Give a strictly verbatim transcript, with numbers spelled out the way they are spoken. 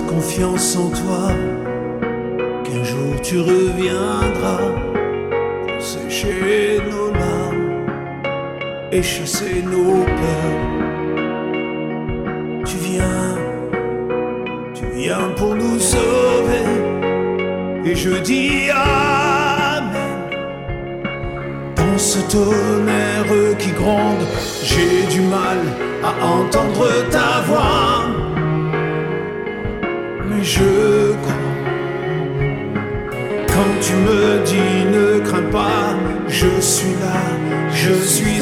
confiance en toi, qu'un jour tu reviendras pour sécher nos larmes et chasser nos peurs. Tu viens, tu viens pour nous sauver, et je dis amen. Dans ce tonnerre qui gronde, j'ai du mal à entendre ta voix, mais je crois. Quand tu me dis ne crains pas, je suis là, je suis